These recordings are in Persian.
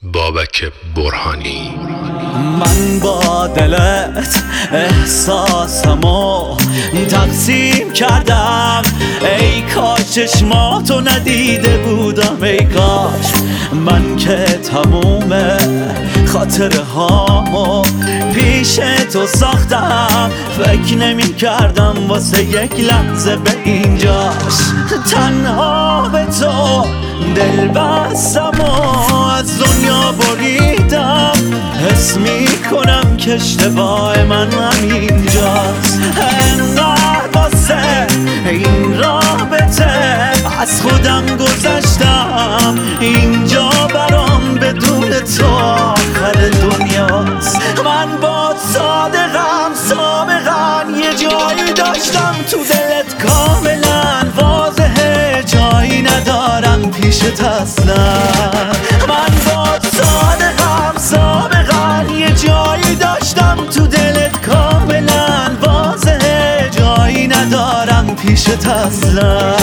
بابک برهانی. من با دلت احساسمو تقسیم کردم، ای کاش چشماتو ندیده بودم، ای کاش من که تموم خاطره هامو پیش تو ساختم. فکر نمی کردم واسه یک لحظه به اینجاش تنها به تو دل بستم و از دنیا بریدم. حس می کنم که اشتباه من همینجاست، انقدر واسه این رابطه از خودم گذشتم. اینجا برام بدون تو آخر دنیاست. من با صادقم سابقا یه جایی داشتم تو دلت کاملا واضحه، جایی ندارم پیشت اصلا. من با صادقم سابقا یه جایی داشتم تو دلت کاملا واضحه، جایی ندارم پیشت اصلا.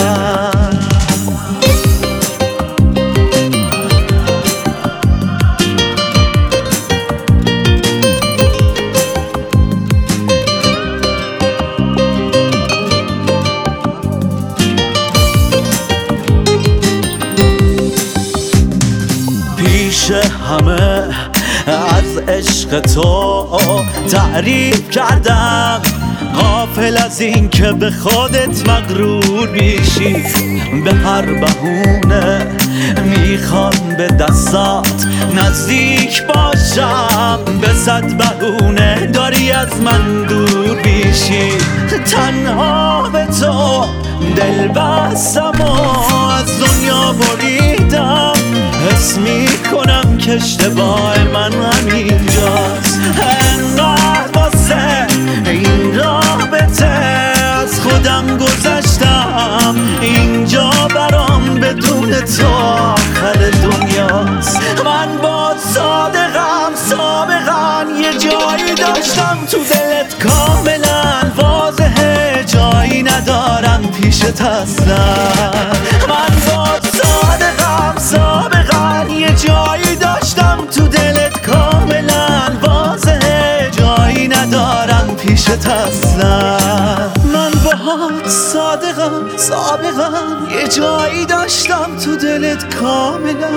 پیش همه از عشق تو تعریف کردم، غافل از این که به خودت مغرور میشی. به هر بهونه میخوام به دستات نزدیک باشم، به صد بهونه داری از من دور میشی. تنها به تو دل بستم و از دنیا بریدم. حس می کنم که اشتباه من همینجاست، انقدر واسه این رابطه از خودم گذشتم. اینجا برام بدون تو آخر دنیاست. من با صادقم سابقا یه جایی داشتم تو دلت کاملا واضحه، جایی ندارم پیشت اصلا. من با صادقم سابقا یه جایی داشتم تو دلت کاملا واضحه، جایی ندارم پیشت اصلا. من باهات صادقم سابقا یه جایی داشتم تو دلت کاملا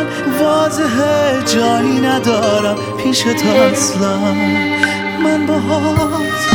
واضحه، جایی ندارم پیشت اصلا. من باهات